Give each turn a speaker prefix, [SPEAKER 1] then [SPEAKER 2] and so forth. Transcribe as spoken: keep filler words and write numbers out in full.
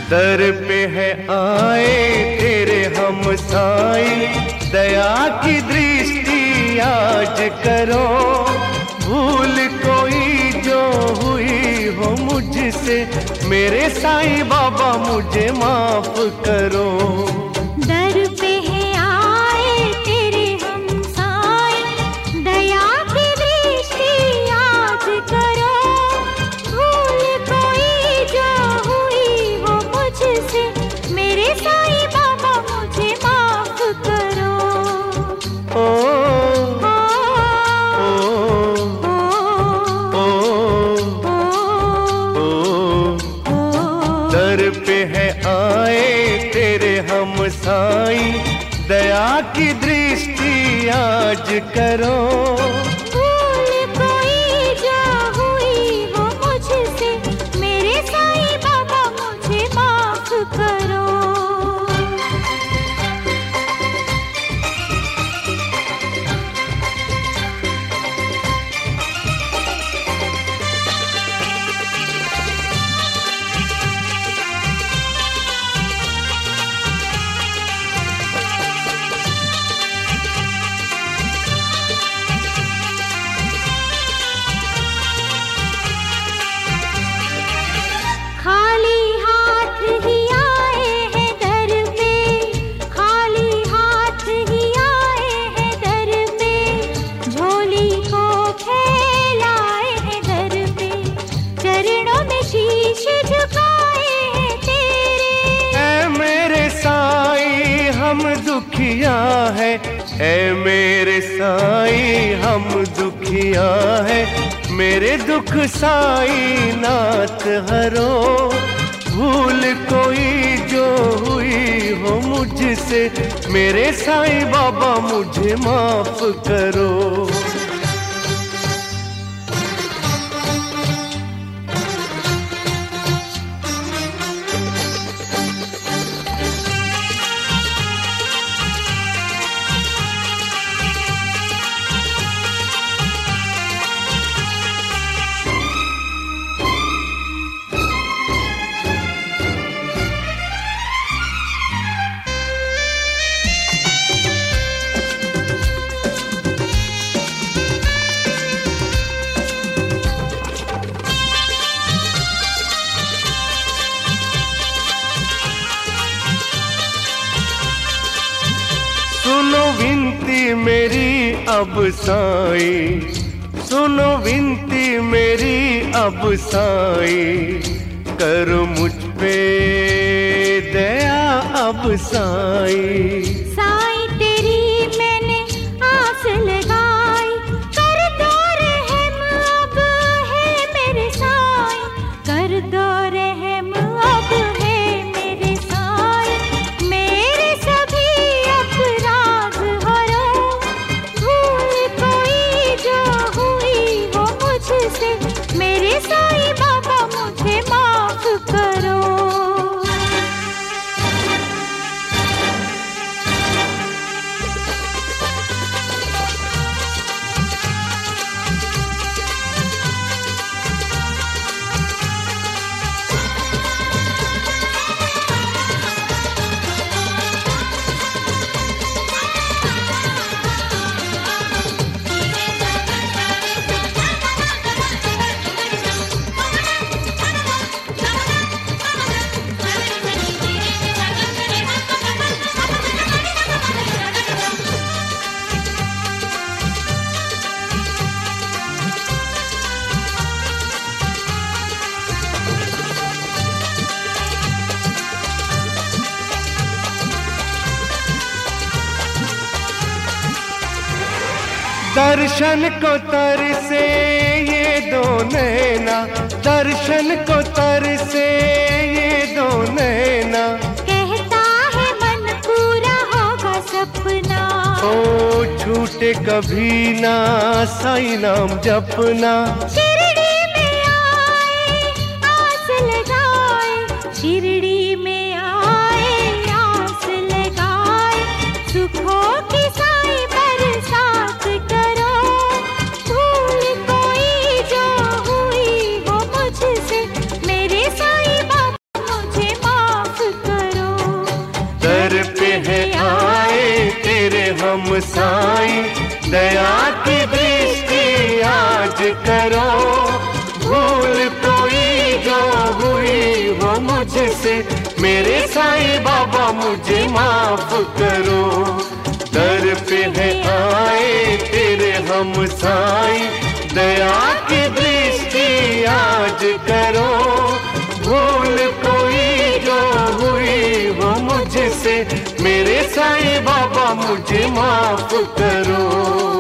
[SPEAKER 1] दर पे है आए तेरे हम साई, दया की दृष्टि आज करो। भूल कोई जो हुई हो मुझसे, मेरे साईं बाबा मुझे माफ करो।
[SPEAKER 2] दर पे है आए तेरे हम साई, दया की दृष्टि आज करो। भूल कोई जो हुई हो मुझसे, मेरे साईं बाबा मुझे माफ करो।
[SPEAKER 1] ओ,
[SPEAKER 2] ओ,
[SPEAKER 1] ओ, ओ, ओ, दर पे है आए तेरे हम साईं, दया की दृष्टि आज करो।
[SPEAKER 2] भूल कोई जो हुई हो मुझसे, मेरे साईं बाबा मुझे माफ करो। खाली हाथ ही आए हैं दर पे, खाली हाथ ही आए हैं दर पे। झोली को फैलाए हैं दर पे, चरणों में शीश झुकाए हैं तेरे।
[SPEAKER 1] ऐ मेरे साईं हम दुखिया है, ऐ मेरे साईं हम दुखिया है। मेरे दुख साईं नाथ हरो। भूल कोई जो हुई हो मुझसे, मेरे साईं बाबा मुझे माफ करो। सुनो विनती मेरी अब साईं, सुनो विनती मेरी अब साईं। करो मुझ पे दया अब साईं।
[SPEAKER 2] साईं तेरी मैंने आस लगाई, कर दो रहम अब है मेरे साईं। कर दो रहम अब है मेरे साईं। मेरे सभी अपराध हरो। भूल कोई जो हुई हो मुझसे, मेरे साईं बाबा मुझे माफ करो।
[SPEAKER 1] दर्शन को तर से ये दो नैना, दर्शन को तर से ये दो नैना।
[SPEAKER 2] कहता है मन पूरा होगा सपना।
[SPEAKER 1] ओ छूटे कभी ना साईं नाम जपना।
[SPEAKER 2] शिरडी में आए आस लगाए, शिरडी में आए आस लगाए। सुखों की साईं बरसात करो। भूल कोई जो हुई हो मुझसे, मेरे साईं बाबा मुझे माफ
[SPEAKER 1] दया की दृष्टि आज करो, भूल कोई जो हुई हो मुझसे, मेरे साईं बाबा मुझे माफ करो। दर पे है आए तेरे हम साईं, दया की दृष्टि आज करो, भूल कोई जो हुई हो मुझसे, मेरे साईं बाबा मुझे माफ करो।